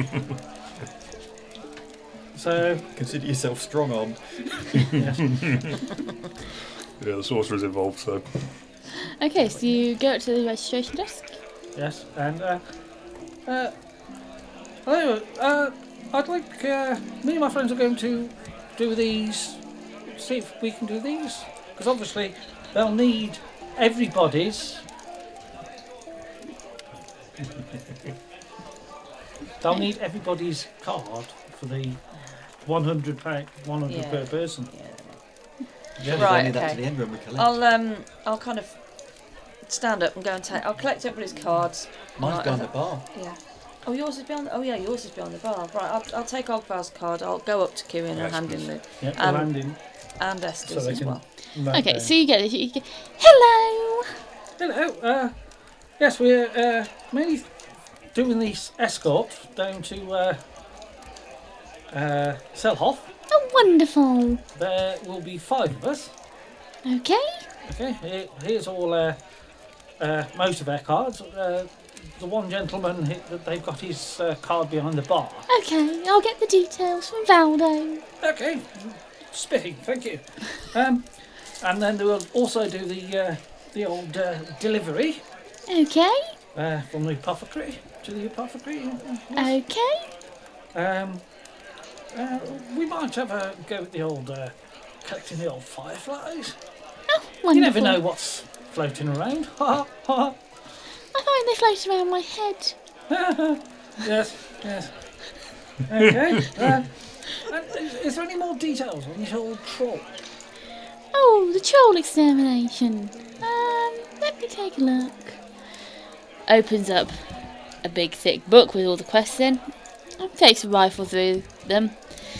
so, Consider yourself strong-armed. yes. Yeah, the sorcerer's involved, so. Okay, so you go up to the registration desk. Yes, and uh, uh, hello. Uh, I'd like uh, me and my friends are going to do these. See if we can do these, because obviously they'll need everybody's. They'll need everybody's card for the one hundred pound, one hundred Yeah. per person. Yeah. Yeah. We'll Right, need that okay. to the end when we collect. I'll um, I'll kind of stand up and go and take. I'll collect everybody's cards. Mine's Right, behind uh, the bar. Yeah. Oh, yours is behind. Oh, yeah, yours is behind the bar. Right. I'll, I'll take Ogbar's card. I'll go up to Kieran and Yes, hand him please. the Yeah, Um, the landing. and So Esther's they as can- well. Right Okay, there. so you get this. You get, hello. Hello. Uh, yes, we're uh, mainly doing this escort down to uh, uh, Selhoff. Oh, wonderful. There will be five of us. Okay. Okay, here, here's all uh, uh, most of our cards. Uh, the one gentleman, he, that they've got his uh, card behind the bar. Okay, I'll get the details from Valdo. Okay, spiffing, thank you. Um, and then they will also do the uh, the old uh, delivery Okay. uh, from the apothecary to the apothecary. Okay. Um, uh, we might have a go at the old uh, collecting the old fireflies. Wonderful. You never know what's floating around. Ha ha I find they float around my head. ha. Yes, yes. Okay. Uh, and is, is there any more details on this old troll? Oh, the troll extermination. Um, let me take a look. Opens up a big thick book with all the quests in. And takes a rifle through them.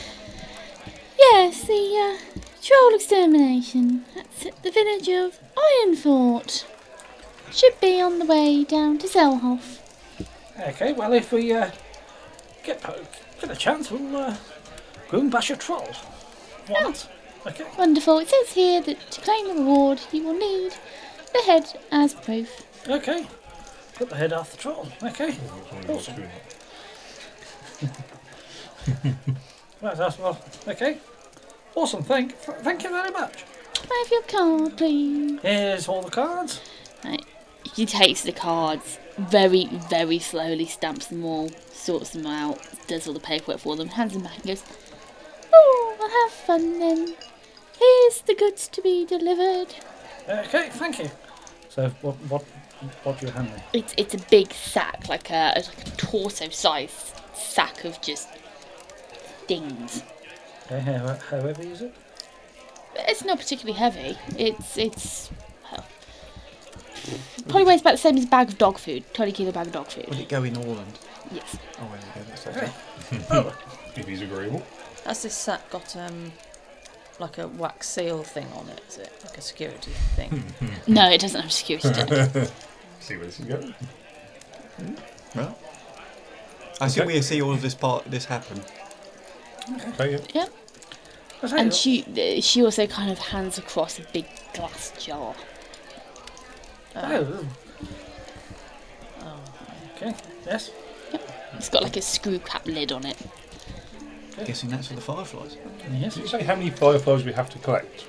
Yes, the uh, troll extermination. That's at the village of Ironfort. Should be on the way down to Selhoff. Okay, well, if we uh, get, get a chance, we'll uh, go and bash a troll. What? Okay. Wonderful. It says here that to claim the reward, you will need the head as proof. Okay. Put the head off the troll. Okay. Awesome. Right, that's well. Okay. Awesome. Thank, thank you very much. Can I have your card, please? Here's all the cards. Right. He takes the cards, very, very slowly stamps them all, sorts them out, does all the paperwork for them, hands them back and goes, oh, I'll have fun then. Here's the goods to be delivered. Okay, thank you. So, what, what, what do you hand me? It's it's a big sack, like a, like a torso-sized sack of just things. Okay, how, how heavy is it? It's not particularly heavy. It's, it's, well, probably weighs about the same as a bag of dog food, twenty kilo bag of dog Would food. it go in Orland? Yes. Oh, there we go. That's Okay. okay. Oh, If he's agreeable. Has this sack got um, like a wax seal thing on it? Is it like a security thing? No, it doesn't have security done. See where this is going. Right. I assume Okay. we see all of this part, this happen. Okay, yeah. I'll tell you And what. she she also kind of hands across a big glass jar. Oh. Okay, yes. It's got like a screw cap lid on it. Guessing that's for the fireflies. Yes. Did you say how many fireflies we have to collect?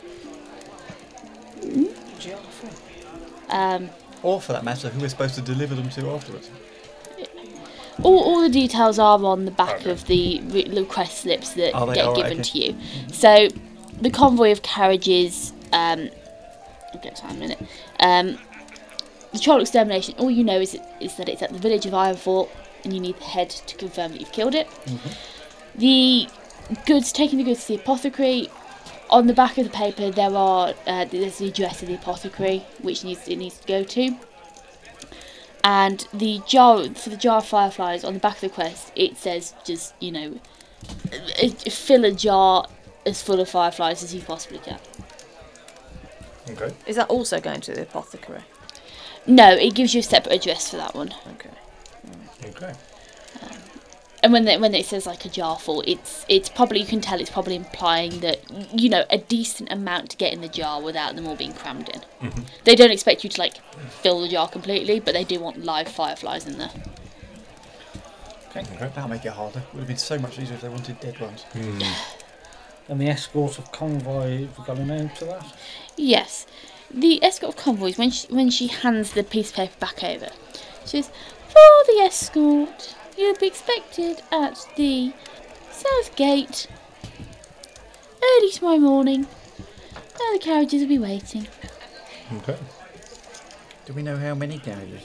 Um, Or for that matter, who we're supposed to deliver them to afterwards. all, all the details are on the back Okay. of the re- request slips that Are they? get All right, given okay. to you. So the convoy of carriages. Um, I'll get to that in a minute. Um, the troll extermination. All you know is it, is that it's at the village of Ironfort, and you need the head to confirm that you've killed it. The goods, taking the goods to the apothecary. On the back of the paper, there are uh, there's the address of the apothecary, which needs it needs to go to. And the jar for the jar of fireflies on the back of the quest, it says just you know, uh, fill a jar as full of fireflies as you possibly can. Okay. Is that also going to the apothecary? No, it gives you a separate address for that one. Okay. Okay. and when they, when it says like a jar full, it's it's probably, you can tell it's probably implying that, you know, a decent amount to get in the jar without them all being crammed in. Mm-hmm. They don't expect you to like fill the jar completely, but they do want live fireflies in there. Okay. That'll make it harder. Would have been so much easier if they wanted dead ones. Mm. And the escort of convoy, have we got a name to that? Yes, the escort of convoys, when she, when she hands the piece of paper back over, she says, for the escort, you'll be expected at the South Gate early tomorrow morning. Now the carriages will be waiting. Okay. Do we know how many carriages?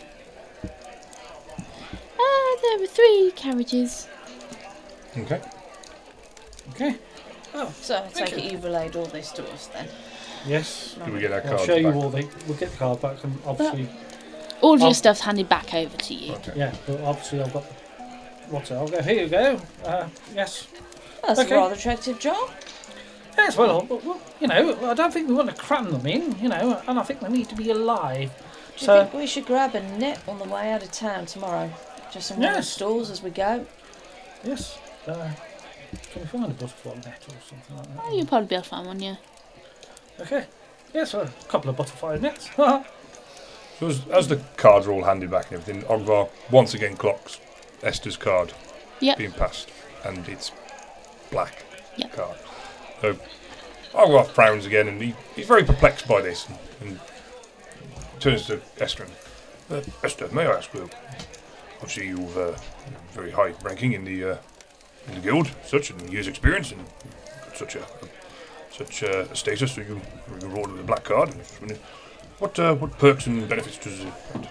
Ah, there are three carriages. Okay. Okay. So I Thank take it you. you've relayed all this to us then. Yes. Do we get our I'll cards show you back? all the. We'll get the card back, and obviously, All of your Um, stuff's handed back over to you. Okay. yeah. But obviously, I've got. What's it? I'll go. Here you go. Uh, yes. That's Okay. a rather attractive jar. Yes. Well, but, well, you know, I don't think we want to cram them in. You know, and I think they need to be alive. Do you So think we should grab a net on the way out of town tomorrow? Just some random Yes. stores as we go. yes. Uh, can we find a butterfly net or something like that? Oh, you'll probably be able to find one, yeah. Okay. Yes. Well, a couple of butterfly nets. So as, as the cards are all handed back and everything, Ogvar once again clocks Esther's card Yep. being passed, and it's black Yep. card. So Ogvar frowns again, and he, he's very perplexed by this, and, and turns to Esther. And, uh, Esther, may I ask you? Obviously, you've uh, very high ranking in the uh, in the guild, such and years' experience, and such a, a such a, a status. So you you're rewarded with a black card. And I was wondering, What uh, what perks and benefits does it have?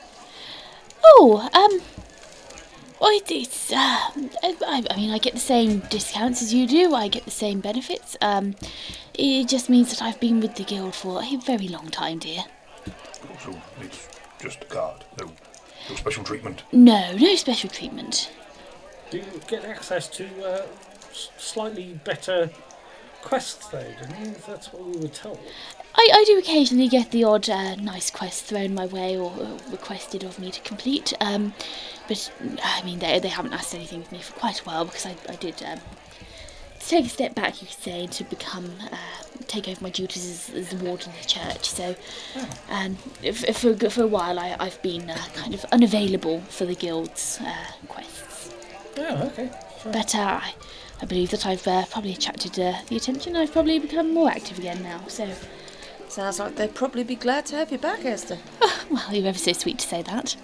Oh, um, well, it, it's, uh, I, I mean, I get the same discounts as you do, I get the same benefits. Um, it just means that I've been with the guild for a very long time, dear. So it's just a card, no, no special treatment. No, no special treatment. Do you get access to uh, s- slightly better quests, though? Don't you? That's what we were told. I, I do occasionally get the odd uh, nice quest thrown my way or uh, requested of me to complete, um, but I mean they they haven't asked anything of me for quite a while because I, I did um, take a step back, you could say, to become uh, take over my duties as, as the warden of the church. So um, f- for a g- for a while I I've been uh, kind of unavailable for the guild's uh, quests, Oh, okay. Sure. but uh, I I believe that I've uh, probably attracted uh, the attention. I've probably become more active again now. So. Sounds like they'd probably be glad to have you back, Esther. Well, you're ever so sweet to say that.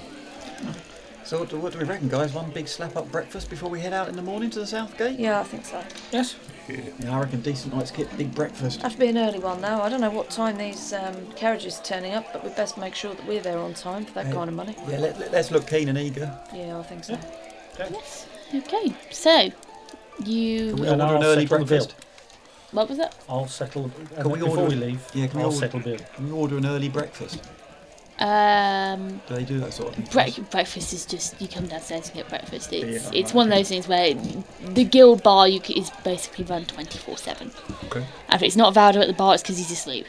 So what do, what do we reckon, guys? One big slap-up breakfast before we head out in the morning to the South Gate? Yeah, I think so. Yes. Yeah, I reckon decent night's kit, big breakfast. Have to be an early one though. I don't know what time these um, carriages are turning up, but we'd best make sure that we're there on time for that Hey. kind of money. Yeah, let, let, let's look keen and eager. Yeah, I think so. Yes. Okay. So, you. Can we And order an I'll early settle the bill. breakfast? What was that? I'll settle. And Can we before order- we leave, Yeah, can we I'll order- settle bill. Can we order an early breakfast? Um, Do they do that sort of thing? bre- breakfast is just you come downstairs and get breakfast. It's Yeah, it's one of those things where the guild bar you c- is basically run twenty four seven. Okay. And if it's not Valdo at the bar, it's because he's asleep.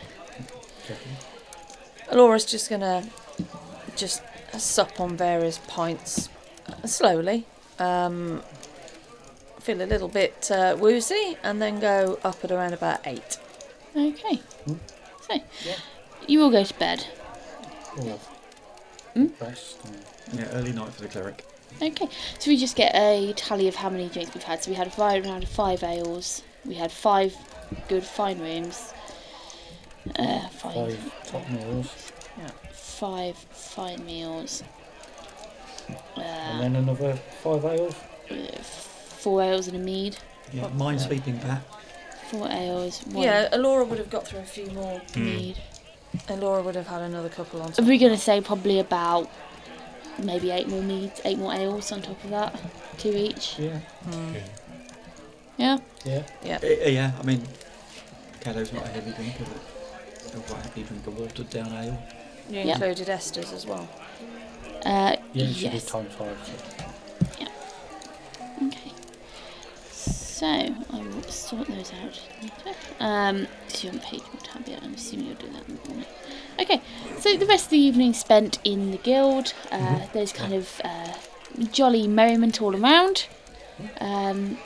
Laura's just gonna just sup on various pints uh, slowly. Um, feel a little bit uh, woozy, and then go up at around about eight. Okay. Hmm. So, Yeah. you all go to bed. Or Hmm? rest. and- Yeah, early night for the cleric. Okay, so we just get a tally of how many drinks we've had. So we had a five round of five ales. We had five good fine rooms. Uh, five, Five top meals. five fine meals. Uh, And then another five ales. four ales and a mead. Yeah, minesweeping Pat. Four ales. One Yeah, Laura would have got through a few more, mead. and Laura would have had another couple on Are top. we gonna say probably about maybe eight more meads, eight more ales on top of that, two each? Yeah. Yeah. Yeah. Yeah. Uh, yeah, I mean, Caddo's not a heavy drinker, but he'll quite happily drink a watered down ale. You Yeah. included Esther's as well. Uh, Yeah. She did yes. times five. So. Okay. So I will sort those out later. Um, because you haven't paid your tab yet. I'm assuming you'll do that in the morning. Okay. So the rest of the evening spent in the guild. Uh, There's kind of uh, jolly merriment all around. Um,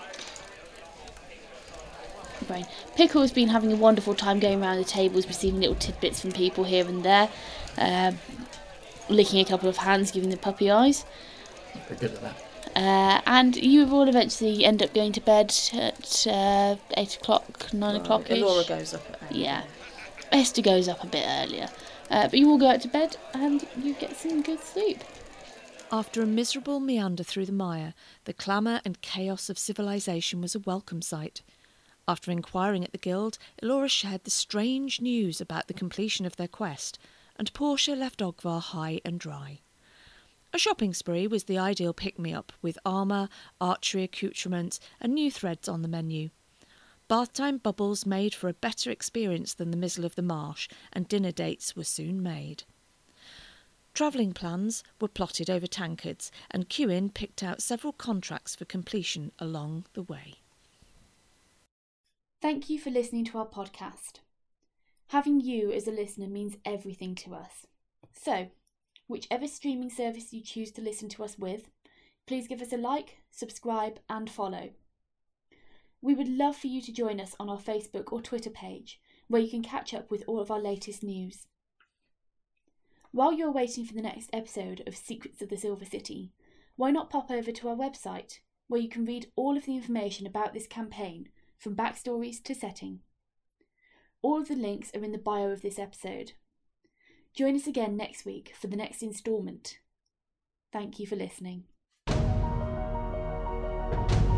brain. Pickle has been having a wonderful time going around the tables, receiving little tidbits from people here and there, uh, licking a couple of hands, giving the puppy eyes. Very good at that. Uh, and you will eventually end up going to bed at uh, eight o'clock, nine o'clock ish. Laura goes up at eight. Yeah. Esther goes up a bit earlier. Uh, but you all go out to bed and you get some good sleep. After a miserable meander through the mire, the clamour and chaos of civilization was a welcome sight. After inquiring at the guild, Elora shared the strange news about the completion of their quest, and Portia left Ogvar high and dry. A shopping spree was the ideal pick-me-up, with armour, archery accoutrements, and new threads on the menu. Bath-time bubbles made for a better experience than the mizzle of the marsh, and dinner dates were soon made. Travelling plans were plotted over tankards, and Kewin picked out several contracts for completion along the way. Thank you for listening to our podcast. Having you as a listener means everything to us. So, whichever streaming service you choose to listen to us with, please give us a like, subscribe and follow. We would love for you to join us on our Facebook or Twitter page, where you can catch up with all of our latest news. While you're waiting for the next episode of Secrets of the Silver City, why not pop over to our website, where you can read all of the information about this campaign, from backstories to setting. All of the links are in the bio of this episode. Join us again next week for the next instalment. Thank you for listening.